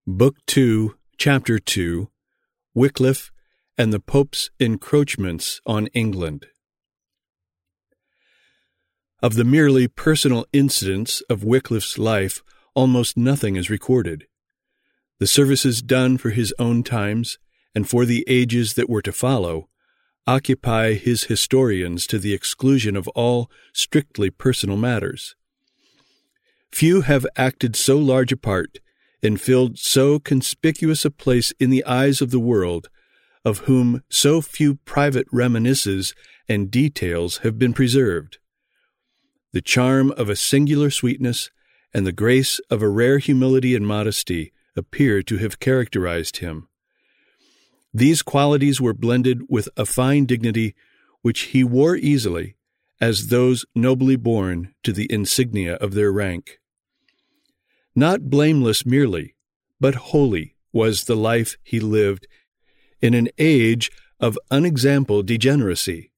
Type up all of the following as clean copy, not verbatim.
Book 2, Chapter 2, Wycliffe and the Pope's Encroachments on England. Of the merely personal incidents of Wycliffe's life, almost nothing is recorded. The services done for his own times, and for the ages that were to follow, occupy his historians to the exclusion of all strictly personal matters. Few have acted so large a part, and filled so conspicuous a place in the eyes of the world, of whom so few private reminiscences and details have been preserved. The charm of a singular sweetness and the grace of a rare humility and modesty appear to have characterized him. These qualities were blended with a fine dignity which he wore easily, as those nobly born to the insignia of their rank. Not blameless merely, but holy was the life he lived in an age of unexampled degeneracy.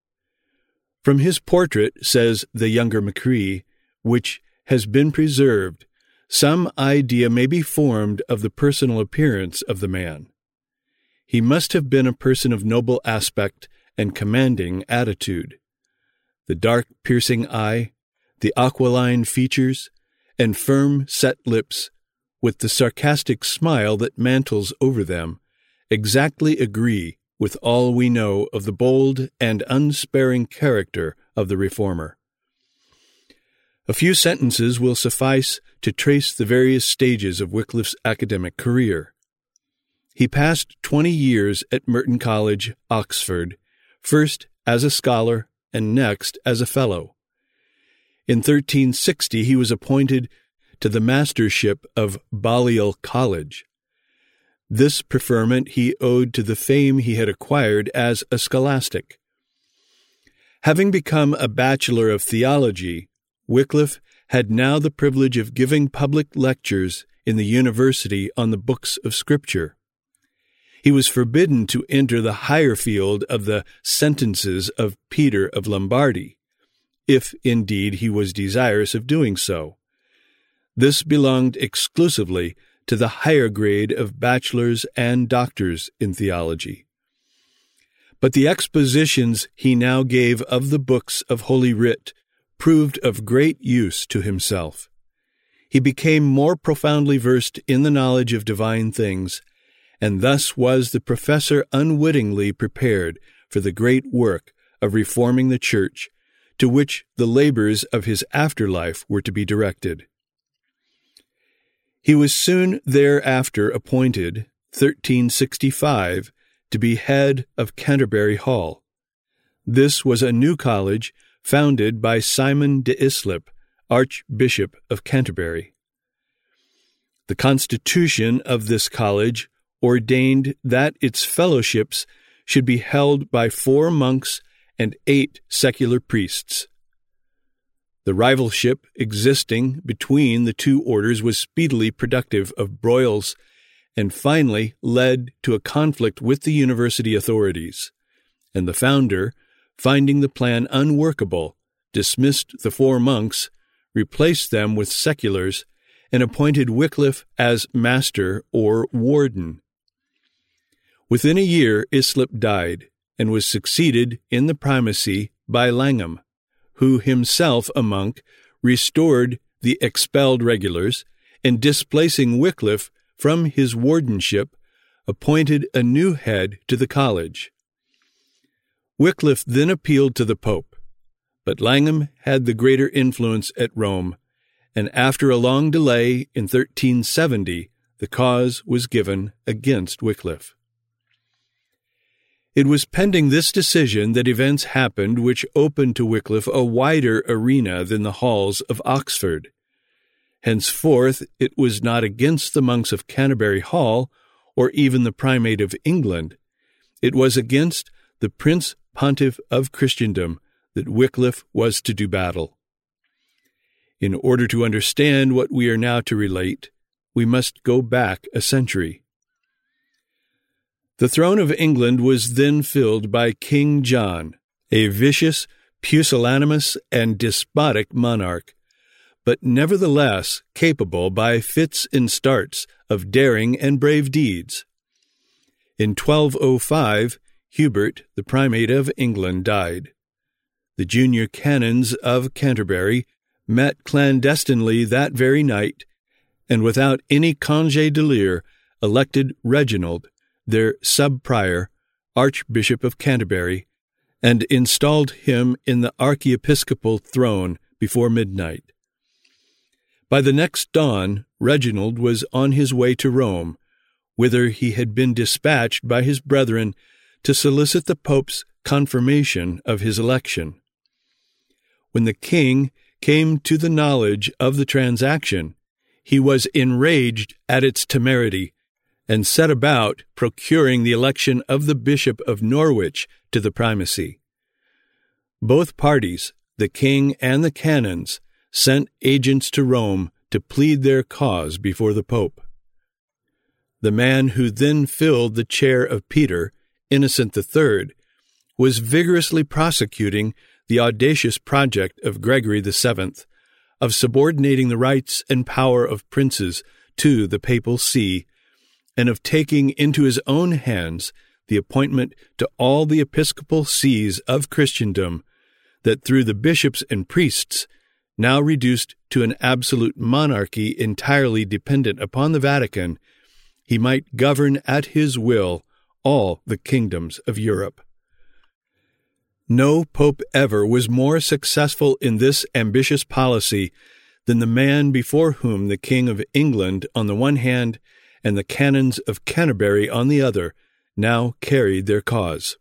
From his portrait, says the younger Macri, which has been preserved, some idea may be formed of the personal appearance of the man. He must have been a person of noble aspect and commanding attitude. The dark, piercing eye, the aquiline features, and firm, set lips, with the sarcastic smile that mantles over them, exactly agree with all we know of the bold and unsparing character of the reformer. A few sentences will suffice to trace the various stages of Wycliffe's academic career. He passed 20 years at Merton College, Oxford, first as a scholar and next as a fellow. In 1360 he was appointed to the mastership of Balliol College. This preferment he owed to the fame he had acquired as a scholastic. Having become a bachelor of theology, Wycliffe had now the privilege of giving public lectures in the university on the books of Scripture. He was forbidden to enter the higher field of the sentences of Peter of Lombardy, if indeed he was desirous of doing so. This belonged exclusively to the higher grade of bachelors and doctors in theology. But the expositions he now gave of the books of Holy Writ proved of great use to himself. He became more profoundly versed in the knowledge of divine things, and thus was the professor unwittingly prepared for the great work of reforming the Church, to which the labors of his afterlife were to be directed. He was soon thereafter appointed, 1365, to be head of Canterbury Hall. This was a new college founded by Simon de Islip, Archbishop of Canterbury. The constitution of this college ordained that its fellowships should be held by 4 monks and 8 secular priests. The rivalship existing between the two orders was speedily productive of broils, and finally led to a conflict with the university authorities, and the founder, finding the plan unworkable, dismissed the 4 monks, replaced them with seculars, and appointed Wycliffe as master or warden. Within a year Islip died, and was succeeded in the primacy by Langham, who, himself a monk, restored the expelled regulars, and displacing Wycliffe from his wardenship, appointed a new head to the college. Wycliffe then appealed to the Pope, but Langham had the greater influence at Rome, and after a long delay in 1370 the cause was given against Wycliffe. It was pending this decision that events happened which opened to Wycliffe a wider arena than the halls of Oxford. Henceforth it was not against the monks of Canterbury Hall, or even the primate of England. It was against the Prince Pontiff of Christendom that Wycliffe was to do battle. In order to understand what we are now to relate, we must go back a century. The throne of England was then filled by King John, a vicious, pusillanimous, and despotic monarch, but nevertheless capable by fits and starts of daring and brave deeds. In 1205, Hubert, the primate of England, died. The junior canons of Canterbury met clandestinely that very night, and without any congé d'élire elected Reginald, their sub-prior, Archbishop of Canterbury, and installed him in the archiepiscopal throne before midnight. By the next dawn, Reginald was on his way to Rome, whither he had been dispatched by his brethren to solicit the Pope's confirmation of his election. When the king came to the knowledge of the transaction, he was enraged at its temerity, and set about procuring the election of the Bishop of Norwich to the primacy. Both parties, the king and the canons, sent agents to Rome to plead their cause before the Pope. The man who then filled the chair of Peter, Innocent III, was vigorously prosecuting the audacious project of Gregory VII of subordinating the rights and power of princes to the papal see, and of taking into his own hands the appointment to all the episcopal sees of Christendom, that through the bishops and priests, now reduced to an absolute monarchy entirely dependent upon the Vatican, he might govern at his will all the kingdoms of Europe. No pope ever was more successful in this ambitious policy than the man before whom the King of England on the one hand and the canons of Canterbury on the other now carried their cause.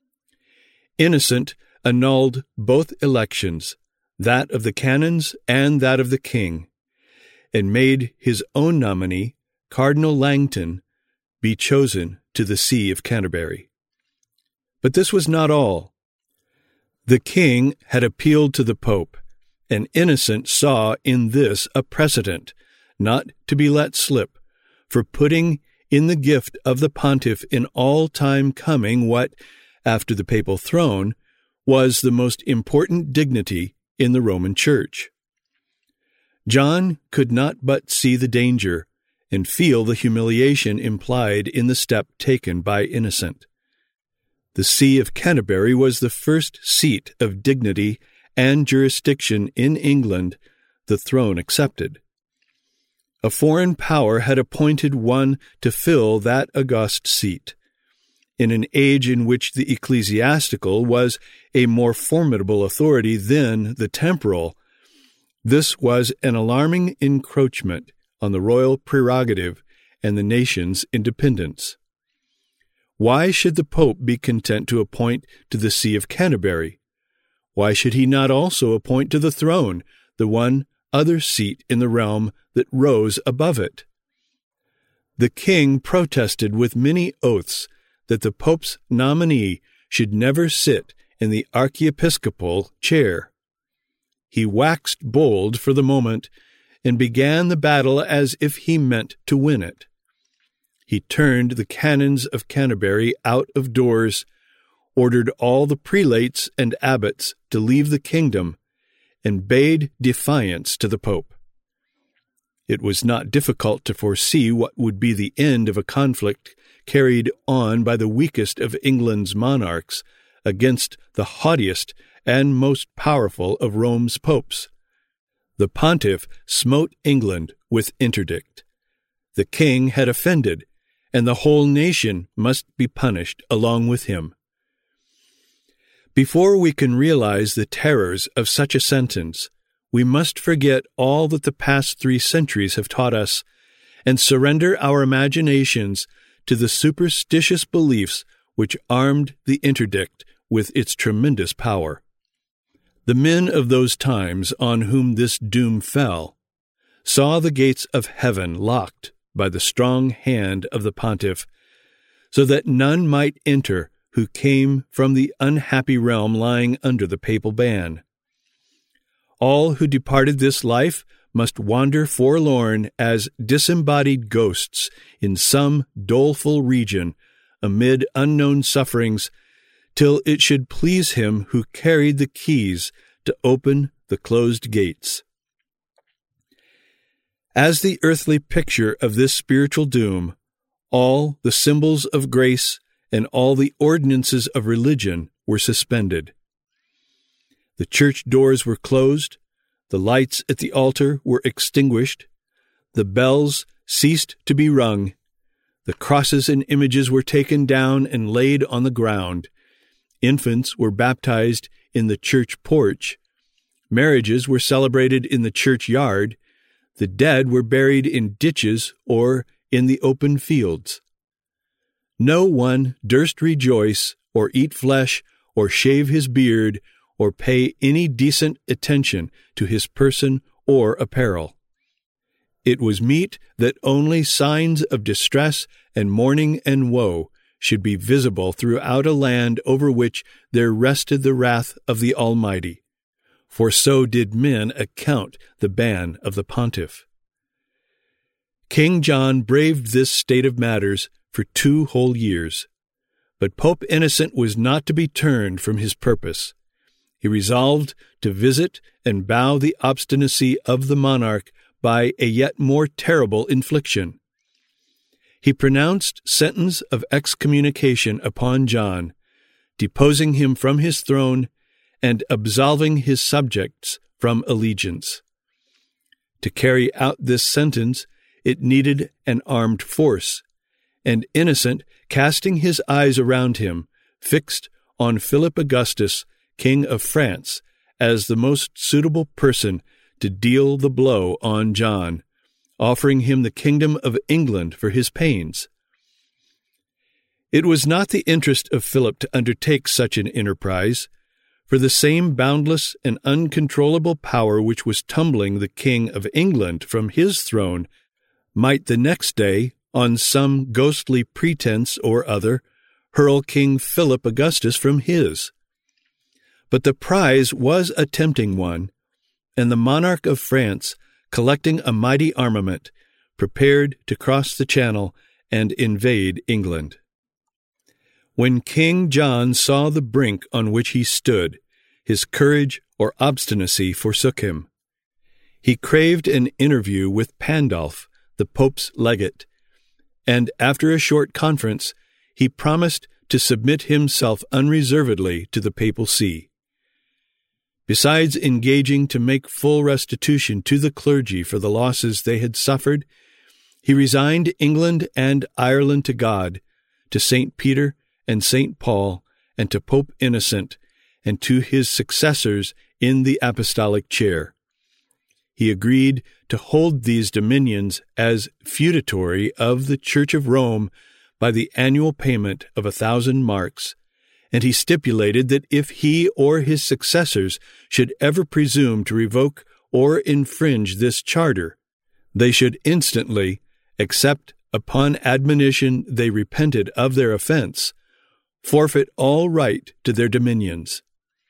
Innocent annulled both elections, that of the canons and that of the king, and made his own nominee, Cardinal Langton, be chosen to the see of Canterbury. But this was not all. The king had appealed to the Pope, and Innocent saw in this a precedent, not to be let slip, for putting in the gift of the pontiff in all time coming what, after the papal throne, was the most important dignity in the Roman Church. John could not but see the danger and feel the humiliation implied in the step taken by Innocent. The See of Canterbury was the first seat of dignity and jurisdiction in England, the throne excepted. A foreign power had appointed one to fill that august seat, in an age in which the ecclesiastical was a more formidable authority than the temporal. This was an alarming encroachment on the royal prerogative and the nation's independence. Why should the Pope be content to appoint to the See of Canterbury? Why should he not also appoint to the throne the one other seat in the realm that rose above it? The king protested with many oaths that the Pope's nominee should never sit in the archiepiscopal chair. He waxed bold for the moment, and began the battle as if he meant to win it. He turned the canons of Canterbury out of doors, ordered all the prelates and abbots to leave the kingdom, and bade defiance to the Pope. It was not difficult to foresee what would be the end of a conflict carried on by the weakest of England's monarchs against the haughtiest and most powerful of Rome's popes. The pontiff smote England with interdict. The king had offended, and the whole nation must be punished along with him. Before we can realize the terrors of such a sentence, we must forget all that the past 3 centuries have taught us, and surrender our imaginations to the superstitious beliefs which armed the interdict with its tremendous power. The men of those times on whom this doom fell saw the gates of heaven locked by the strong hand of the pontiff, so that none might enter who came from the unhappy realm lying under the papal ban. All who departed this life must wander forlorn as disembodied ghosts in some doleful region amid unknown sufferings, till it should please him who carried the keys to open the closed gates. As the earthly picture of this spiritual doom, all the symbols of grace and all the ordinances of religion were suspended. The church doors were closed, the lights at the altar were extinguished, the bells ceased to be rung, the crosses and images were taken down and laid on the ground, infants were baptized in the church porch, marriages were celebrated in the churchyard, the dead were buried in ditches or in the open fields. No one durst rejoice, or eat flesh, or shave his beard, or pay any decent attention to his person or apparel. It was meet that only signs of distress and mourning and woe should be visible throughout a land over which there rested the wrath of the Almighty, for so did men account the ban of the pontiff. King John braved this state of matters for 2 whole years, but Pope Innocent was not to be turned from his purpose. He resolved to visit and bow the obstinacy of the monarch by a yet more terrible infliction. He pronounced sentence of excommunication upon John, deposing him from his throne and absolving his subjects from allegiance. To carry out this sentence, it needed an armed force, and Innocent, casting his eyes around him, fixed on Philip Augustus, King of France, as the most suitable person to deal the blow on John, offering him the kingdom of England for his pains. It was not the interest of Philip to undertake such an enterprise, for the same boundless and uncontrollable power which was tumbling the King of England from his throne might the next day, on some ghostly pretense or other, hurl King Philip Augustus from his. But the prize was a tempting one, and the monarch of France, collecting a mighty armament, prepared to cross the Channel and invade England. When King John saw the brink on which he stood, his courage or obstinacy forsook him. He craved an interview with Pandulf, the Pope's legate, and after a short conference, he promised to submit himself unreservedly to the papal see. Besides engaging to make full restitution to the clergy for the losses they had suffered, he resigned England and Ireland to God, to St. Peter and St. Paul, and to Pope Innocent, and to his successors in the apostolic chair. He agreed to hold these dominions as feudatory of the Church of Rome by the annual payment of 1,000 marks, and he stipulated that if he or his successors should ever presume to revoke or infringe this charter, they should instantly, except upon admonition they repented of their offense, forfeit all right to their dominions.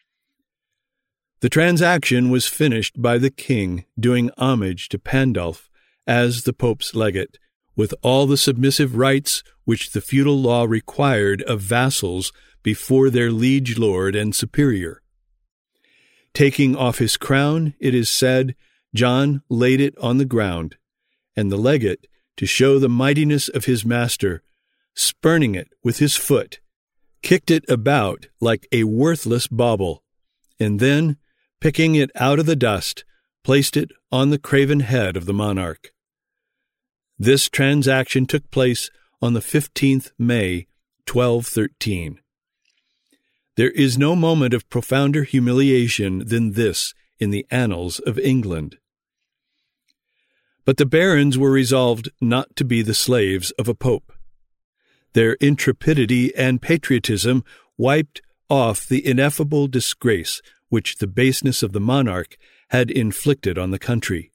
The transaction was finished by the king doing homage to Pandulf as the Pope's legate, with all the submissive rights which the feudal law required of vassals before their liege lord and superior. Taking off his crown, it is said, John laid it on the ground, and the legate, to show the mightiness of his master, spurning it with his foot, kicked it about like a worthless bauble, and then, picking it out of the dust, placed it on the craven head of the monarch. This transaction took place on the 15th May, 1213. There is no moment of profounder humiliation than this in the annals of England. But the barons were resolved not to be the slaves of a pope. Their intrepidity and patriotism wiped off the ineffable disgrace which the baseness of the monarch had inflicted on the country.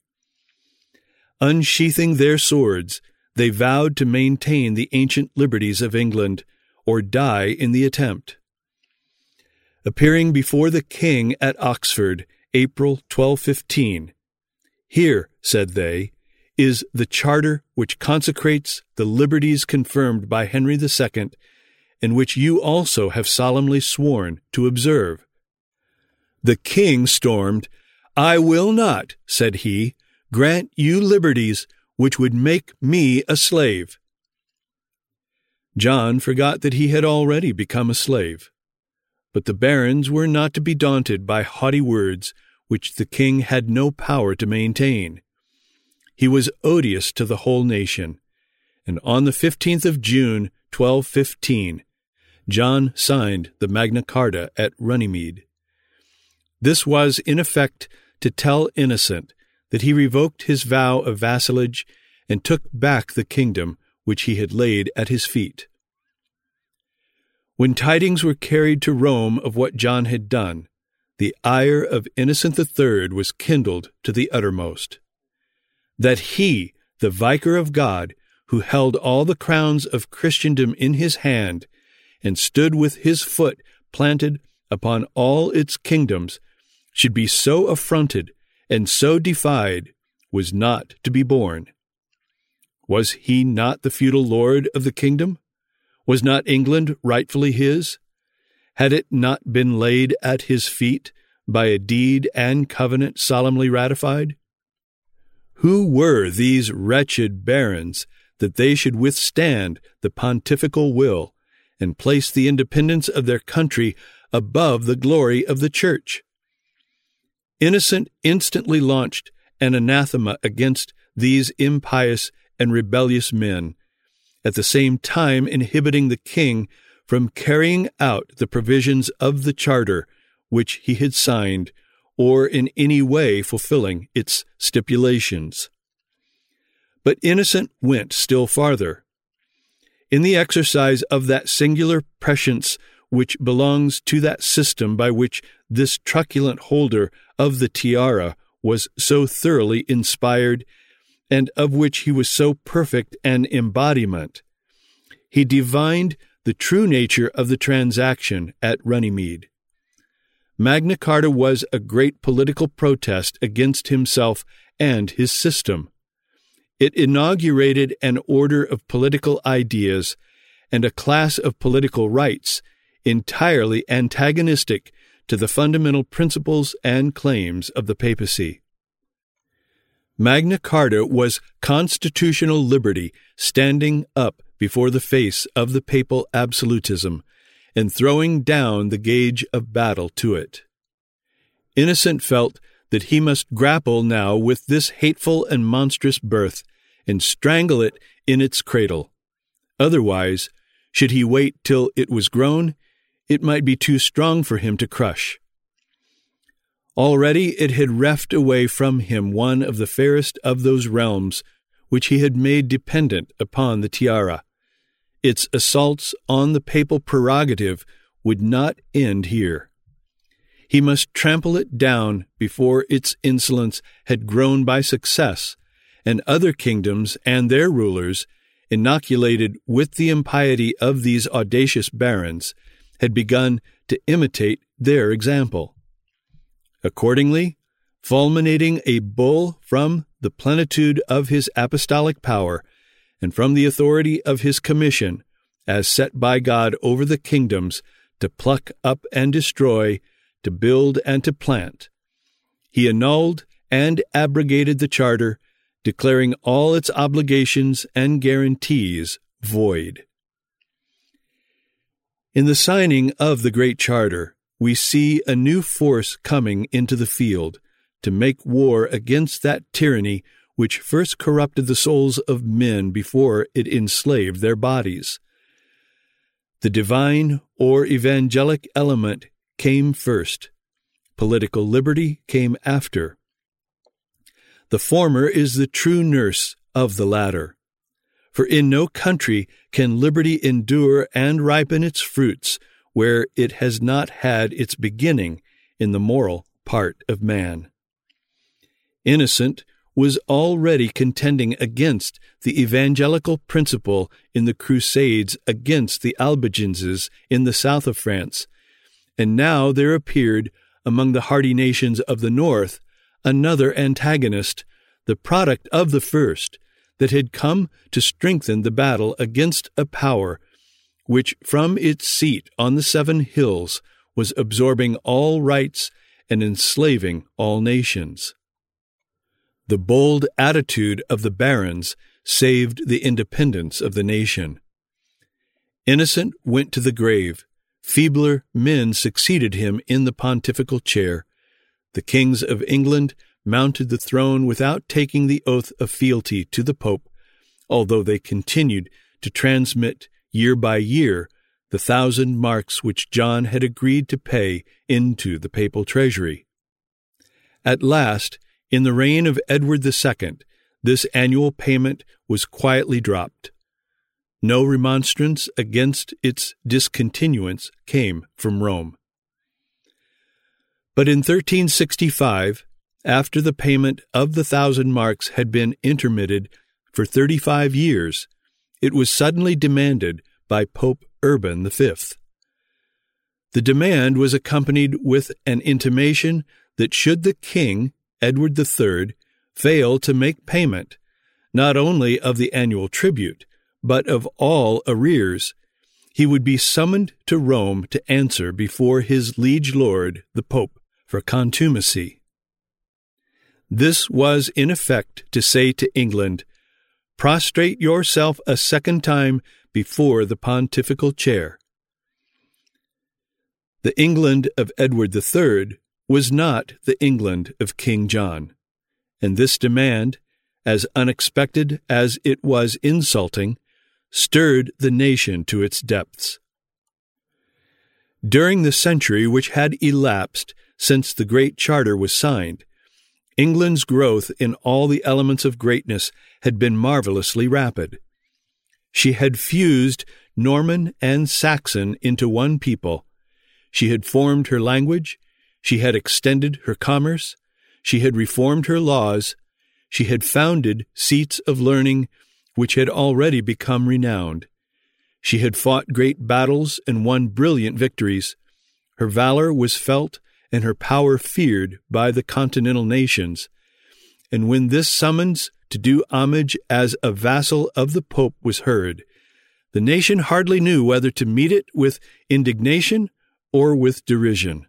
Unsheathing their swords, they vowed to maintain the ancient liberties of England, or die in the attempt. Appearing before the king at Oxford, April 1215, "Here," said they, "is the charter which consecrates the liberties confirmed by Henry II, and which you also have solemnly sworn to observe." The king stormed. "I will not," said he, grant you liberties which would make me a slave." John forgot that he had already become a slave. But the barons were not to be daunted by haughty words which the king had no power to maintain. He was odious to the whole nation, and on the 15th of June, 1215, John signed the Magna Carta at Runnymede. This was, in effect, to tell Innocent that he revoked his vow of vassalage and took back the kingdom which he had laid at his feet. When tidings were carried to Rome of what John had done, the ire of Innocent III was kindled to the uttermost. That he, the Vicar of God, who held all the crowns of Christendom in his hand, and stood with his foot planted upon all its kingdoms, should be so affronted and so defied, was not to be borne. Was he not the feudal lord of the kingdom? Was not England rightfully his? Had it not been laid at his feet by a deed and covenant solemnly ratified? Who were these wretched barons that they should withstand the pontifical will and place the independence of their country above the glory of the Church? Innocent instantly launched an anathema against these impious and rebellious men, at the same time inhibiting the king from carrying out the provisions of the charter which he had signed, or in any way fulfilling its stipulations. But Innocent went still farther. In the exercise of that singular prescience which belongs to that system by which this truculent holder of the tiara was so thoroughly inspired, and of which he was so perfect an embodiment, he divined the true nature of the transaction at Runnymede. Magna Carta was a great political protest against himself and his system. It inaugurated an order of political ideas and a class of political rights entirely antagonistic to the fundamental principles and claims of the papacy. Magna Carta was constitutional liberty standing up before the face of the papal absolutism and throwing down the gauge of battle to it. Innocent felt that he must grapple now with this hateful and monstrous birth and strangle it in its cradle. Otherwise, should he wait till it was grown, it might be too strong for him to crush. Already it had reft away from him one of the fairest of those realms which he had made dependent upon the tiara. Its assaults on the papal prerogative would not end here. He must trample it down before its insolence had grown by success, and other kingdoms and their rulers, inoculated with the impiety of these audacious barons, had begun to imitate their example. Accordingly, fulminating a bull from the plenitude of his apostolic power and from the authority of his commission, as set by God over the kingdoms, to pluck up and destroy, to build and to plant, he annulled and abrogated the charter, declaring all its obligations and guarantees void. In the signing of the Great Charter, we see a new force coming into the field to make war against that tyranny which first corrupted the souls of men before it enslaved their bodies. The divine or evangelic element came first. Political liberty came after. The former is the true nurse of the latter. For in no country can liberty endure and ripen its fruits where it has not had its beginning in the moral part of man. Innocent was already contending against the evangelical principle in the Crusades against the Albigenses in the south of France, and now there appeared among the hardy nations of the north another antagonist, the product of the first, that had come to strengthen the battle against a power which from its seat on the 7 hills was absorbing all rights and enslaving all nations. The bold attitude of the barons saved the independence of the nation. Innocent went to the grave. Feebler men succeeded him in the pontifical chair. The kings of England mounted the throne without taking the oath of fealty to the Pope, although they continued to transmit year by year the 1,000 marks which John had agreed to pay into the papal treasury. At last, in the reign of Edward II, this annual payment was quietly dropped. No remonstrance against its discontinuance came from Rome. But in 1365, after the payment of the 1,000 marks had been intermitted for 35 years, it was suddenly demanded by Pope Urban V. The demand was accompanied with an intimation that should the king, Edward III, fail to make payment, not only of the annual tribute, but of all arrears, he would be summoned to Rome to answer before his liege lord, the Pope, for contumacy. This was in effect to say to England, "Prostrate yourself a second time before the pontifical chair." The England of Edward III was not the England of King John, and this demand, as unexpected as it was insulting, stirred the nation to its depths. During the century which had elapsed since the Great Charter was signed, England's growth in all the elements of greatness had been marvelously rapid. She had fused Norman and Saxon into one people. She had formed her language. She had extended her commerce. She had reformed her laws. She had founded seats of learning which had already become renowned. She had fought great battles and won brilliant victories. Her valor was felt and her power feared by the continental nations. And when this summons to do homage as a vassal of the Pope was heard, the nation hardly knew whether to meet it with indignation or with derision.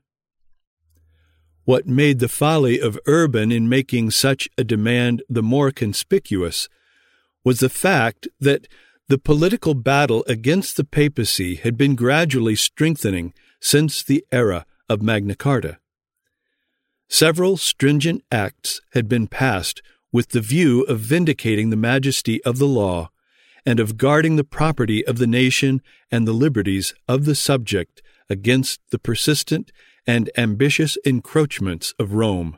What made the folly of Urban in making such a demand the more conspicuous was the fact that the political battle against the papacy had been gradually strengthening since the era of Magna Carta. Several stringent acts had been passed with the view of vindicating the majesty of the law and of guarding the property of the nation and the liberties of the subject against the persistent and ambitious encroachments of Rome.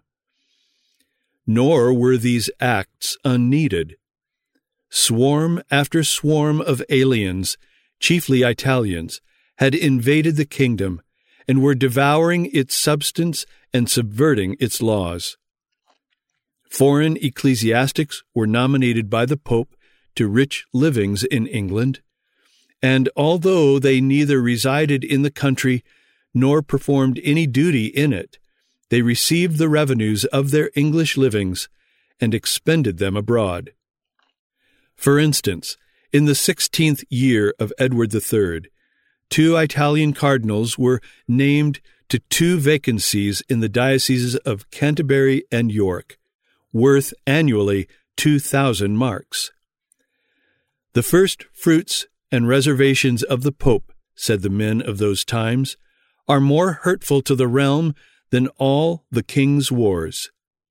Nor were these acts unneeded. Swarm after swarm of aliens, chiefly Italians, had invaded the kingdom and were devouring its substance and subverting its laws. Foreign ecclesiastics were nominated by the Pope to rich livings in England, and although they neither resided in the country nor performed any duty in it, they received the revenues of their English livings and expended them abroad. For instance, in the 16th year of Edward III, 2 Italian cardinals were named to 2 vacancies in the dioceses of Canterbury and York, worth annually 2,000 marks. "The first fruits and reservations of the Pope," said the men of those times, "are more hurtful to the realm than all the king's wars."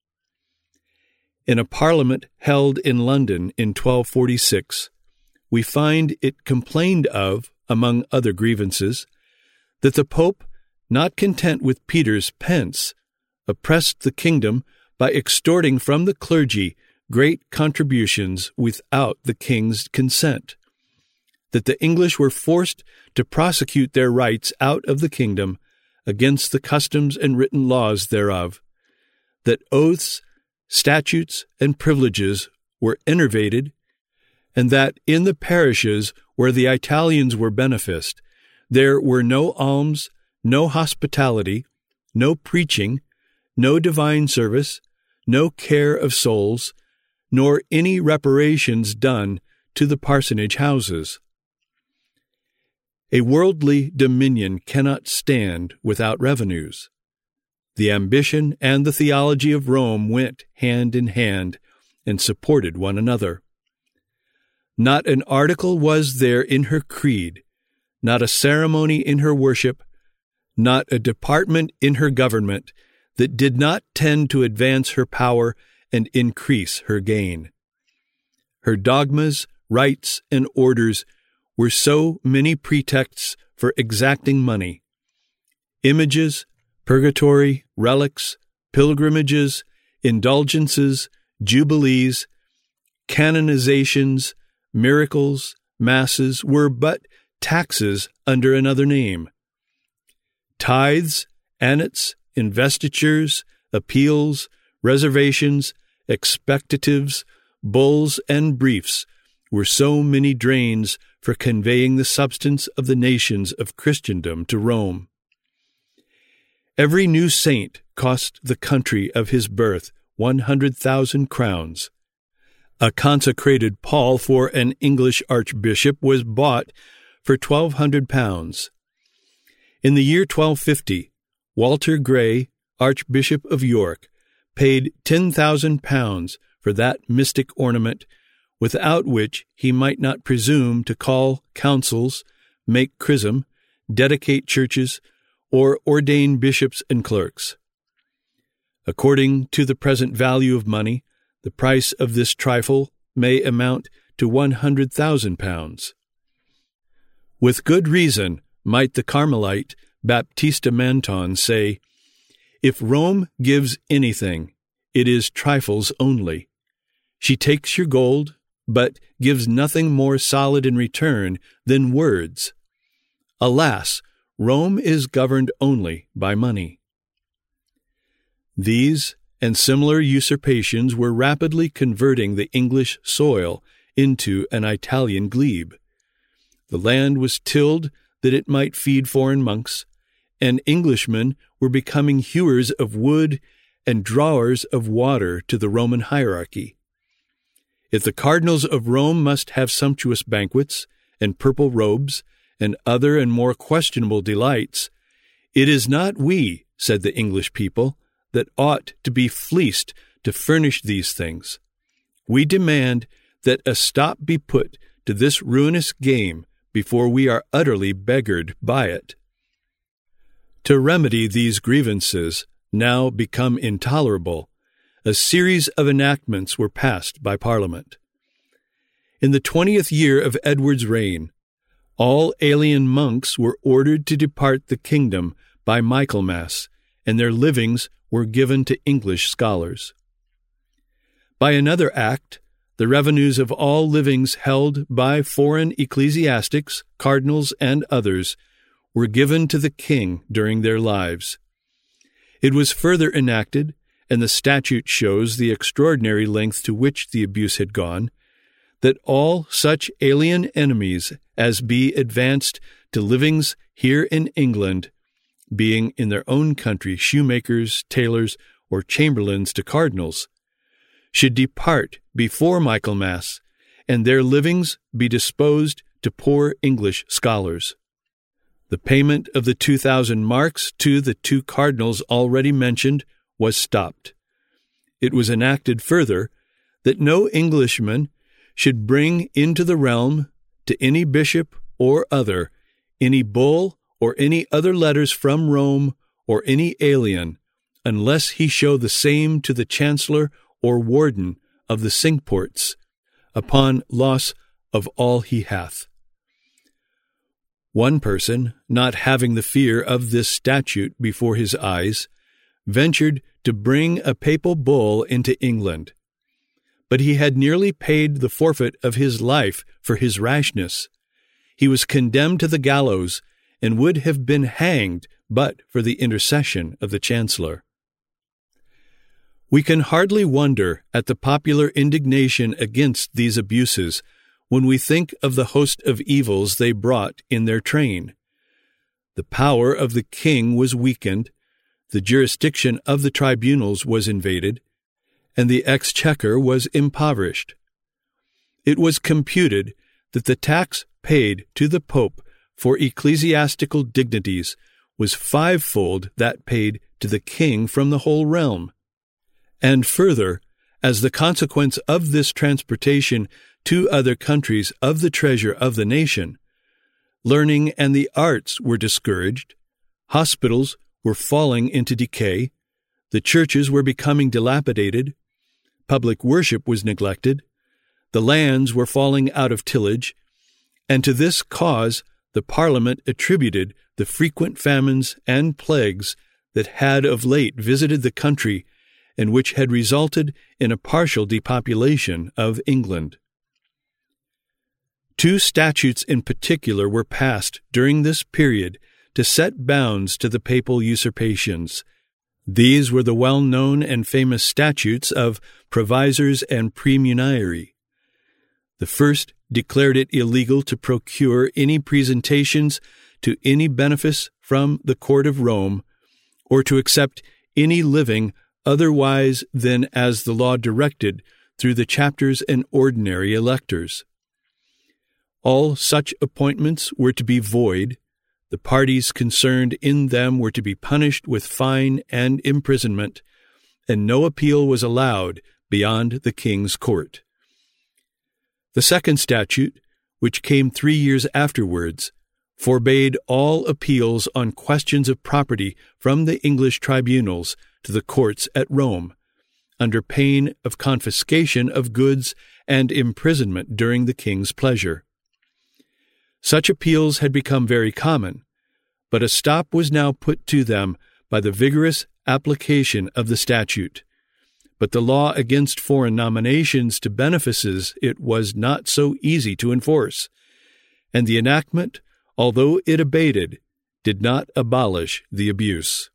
In a parliament held in London in 1246, we find it complained of, among other grievances, that the Pope, not content with Peter's pence, oppressed the kingdom by extorting from the clergy great contributions without the king's consent, that the English were forced to prosecute their rights out of the kingdom against the customs and written laws thereof, that oaths, statutes, and privileges were enervated, and that in the parishes where the Italians were beneficed, there were no alms, no hospitality, no preaching, no divine service, no care of souls, nor any reparations done to the parsonage houses. A worldly dominion cannot stand without revenues. The ambition and the theology of Rome went hand in hand, and supported one another. Not an article was there in her creed, not a ceremony in her worship, not a department in her government that did not tend to advance her power and increase her gain. Her dogmas, rites, and orders were so many pretexts for exacting money. Images, purgatory, relics, pilgrimages, indulgences, jubilees, canonizations, miracles, masses were but taxes under another name. Tithes, annats, investitures, appeals, reservations, expectatives, bulls, and briefs were so many drains for conveying the substance of the nations of Christendom to Rome. Every new saint cost the country of his birth 100,000 crowns. A consecrated pall for an English archbishop was bought for 1,200 pounds. In the year 1250, Walter Gray, Archbishop of York, paid 10,000 pounds for that mystic ornament, without which he might not presume to call councils, make chrism, dedicate churches, or ordain bishops and clerks. According to the present value of money, the price of this trifle may amount to 100,000 pounds. With good reason might the Carmelite Baptista Manton say, "If Rome gives anything, it is trifles only. She takes your gold, but gives nothing more solid in return than words. Alas, Rome is governed only by money." These and similar usurpations were rapidly converting the English soil into an Italian glebe. The land was tilled that it might feed foreign monks, and Englishmen were becoming hewers of wood and drawers of water to the Roman hierarchy. If the cardinals of Rome must have sumptuous banquets and purple robes and other and more questionable delights, it is not we, said the English people, that ought to be fleeced to furnish these things. We demand that a stop be put to this ruinous game before we are utterly beggared by it. To remedy these grievances, now become intolerable, a series of enactments were passed by Parliament. In the 20th year of Edward's reign, all alien monks were ordered to depart the kingdom by Michaelmas, and their livings were given to English scholars. By another act, the revenues of all livings held by foreign ecclesiastics, cardinals, and others were given to the king during their lives. It was further enacted, and the statute shows the extraordinary length to which the abuse had gone, that all such alien enemies as be advanced to livings here in England, being in their own country shoemakers, tailors, or chamberlains to cardinals, should depart before Michaelmas, and their livings be disposed to poor English scholars. The payment of the 2,000 marks to the 2 cardinals already mentioned was stopped. It was enacted further that no Englishman should bring into the realm, to any bishop or other, any bull or any other letters from Rome or any alien, unless he show the same to the chancellor or warden of the Cinque Ports, upon loss of all he hath. One person, not having the fear of this statute before his eyes, ventured to bring a papal bull into England. But he had nearly paid the forfeit of his life for his rashness. He was condemned to the gallows, and would have been hanged but for the intercession of the chancellor. We can hardly wonder at the popular indignation against these abuses when we think of the host of evils they brought in their train. The power of the king was weakened, the jurisdiction of the tribunals was invaded, and the exchequer was impoverished. It was computed that the tax paid to the Pope for ecclesiastical dignities was 5-fold that paid to the king from the whole realm. And further, As the consequence of this transportation to other countries of the treasure of the nation, learning and the arts were discouraged, hospitals were falling into decay, the churches were becoming dilapidated, public worship was neglected, the lands were falling out of tillage, and to this cause the Parliament attributed the frequent famines and plagues that had of late visited the country and which had resulted in a partial depopulation of England. 2 statutes in particular were passed during this period to set bounds to the papal usurpations. These were the well-known and famous statutes of Provisors and Praemunire. The first declared it illegal to procure any presentations to any benefice from the court of Rome, or to accept any living otherwise than as the law directed through the chapters and ordinary electors. All such appointments were to be void, the parties concerned in them were to be punished with fine and imprisonment, and no appeal was allowed beyond the king's court. The second statute, which came 3 years afterwards, forbade all appeals on questions of property from the English tribunals to the courts at Rome, under pain of confiscation of goods and imprisonment during the king's pleasure. Such appeals had become very common, but a stop was now put to them by the vigorous application of the statute. But the law against foreign nominations to benefices it was not so easy to enforce, and the enactment, although it abated, did not abolish the abuse.